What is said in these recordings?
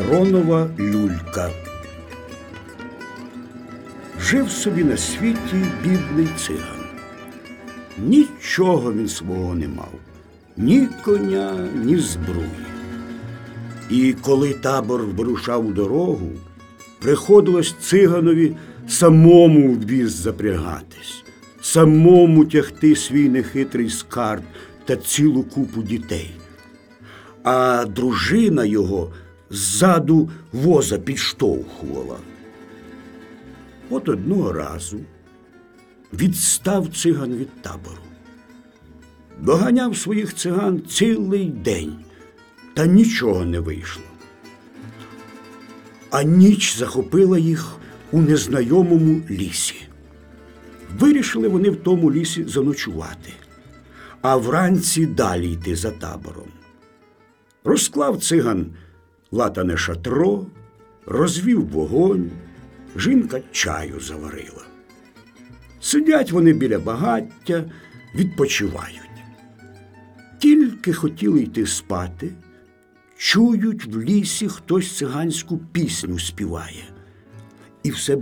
Миронова люлька. Жив собі на світі бідний циган. Нічого він свого не мав, ні коня, ні збруї. І коли табор вирушав у дорогу, приходилось циганові самому в віз запрягатись, самому тягти свій нехитрий скарб та цілу купу дітей. А дружина його ззаду воза підштовхувала. От одного разу відстав циган від табору. Доганяв своїх циган цілий день, та нічого не вийшло. А ніч захопила їх у незнайомому лісі. Вирішили вони в тому лісі заночувати, а вранці далі йти за табором. Розклав циган латане шатро, розвів вогонь, жінка чаю заварила. Сидять вони біля багаття, відпочивають. Тільки хотіли йти спати, чують, в лісі хтось циганську пісню співає. І все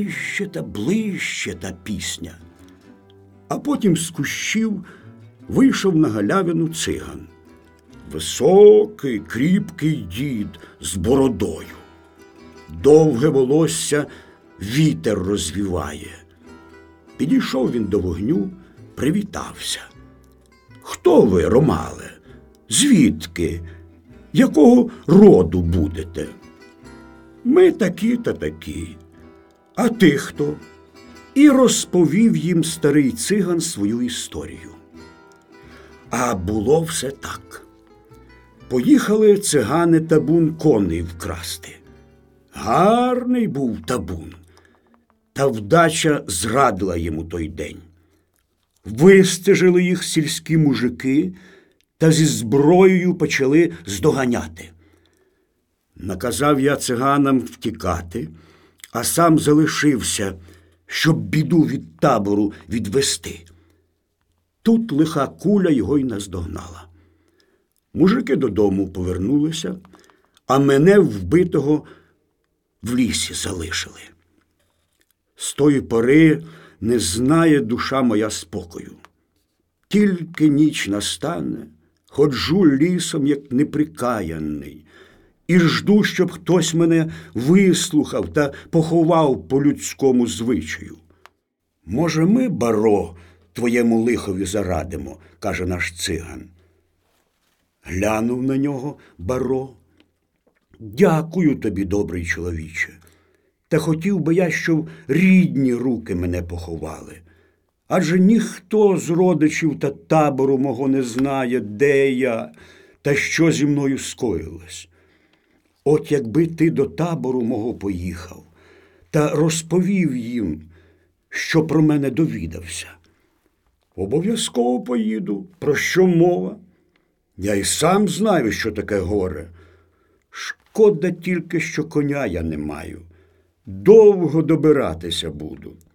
ближче та пісня. А потім з кущів вийшов на галявину циган. Високий, кріпкий дід з бородою. Довге волосся вітер розвіває. Підійшов він до вогню, привітався. «Хто ви, Ромале? Звідки? Якого роду будете?» «Ми такі та такі. А ти хто?» І розповів їм старий циган свою історію. А було все так. Поїхали цигани табун коней вкрасти. Гарний був табун, та вдача зрадила йому той день. Вистежили їх сільські мужики та зі зброєю почали здоганяти. Наказав я циганам втікати, а сам залишився, щоб біду від табору відвести. Тут лиха куля його й наздогнала. Мужики додому повернулися, а мене вбитого в лісі залишили. З тої пори не знає душа моя спокою. Тільки ніч настане, ходжу лісом, як неприкаяний, і жду, щоб хтось мене вислухав та поховав по людському звичаю. «Може, ми, баро, твоєму лихові зарадимо», – каже наш циган. Глянув на нього баро. «Дякую тобі, добрий чоловіче. Та хотів би я, щоб рідні руки мене поховали. Адже ніхто з родичів та табору мого не знає, де я та що зі мною скоїлось. От якби ти до табору мого поїхав та розповів їм, що про мене довідався». «Обов'язково поїду. Про що мова? Я й сам знаю, що таке горе. Шкода тільки, що коня я не маю. Довго добиратися буду».